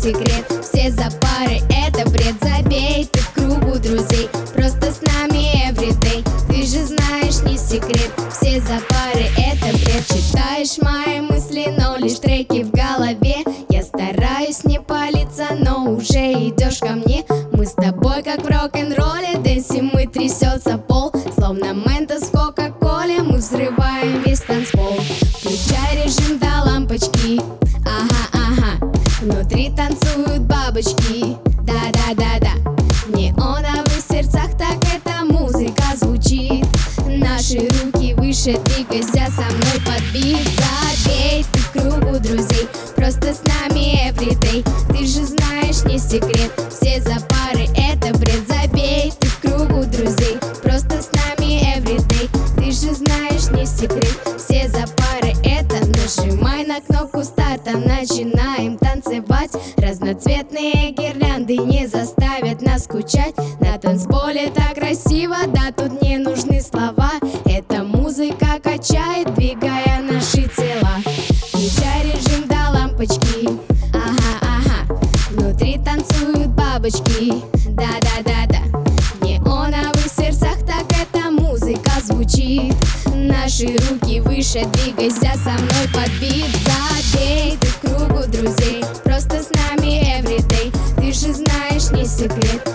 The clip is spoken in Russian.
секрет. Все за пары, это бред. Забей ты в кругу друзей, просто с нами everyday. Ты же знаешь, не секрет. Все за пары, это бред. Читаешь мои мысли, но лишь треки в голове. Я стараюсь не палиться, но уже идешь ко мне. Мы с тобой как в рок-н-ролле, дэнсим, мы трясется пол. Словно ментос в кока-коле, мы взрываем весь танцпол. Включай режим до лампочки, ага. Внутри танцуют бабочки, да. В неоновых сердцах так эта музыка звучит. Наши руки выше, двигайся со мной под бит. Забей ты в кругу друзей, просто с нами everyday. Ты же знаешь, не секрет. Все за пары, это бред. Забей ты в кругу друзей, просто с нами everyday. Ты же знаешь, не секрет. Все за пары, это нажимай на кнопку старта. Начинаем танцевать. Разноцветные гирлянды не заставят нас скучать. На танцполе так красиво, да, тут не нужны слова. Эта музыка качает, двигая наши тела. Включай режим до лампочки, ага. Внутри танцуют бабочки, да. В неоновых сердцах так эта музыка звучит. Наши руки выше, двигайся со мной под бит. Забей ты в кругу друзей, просто с нами everyday. Ты же знаешь, не секрет.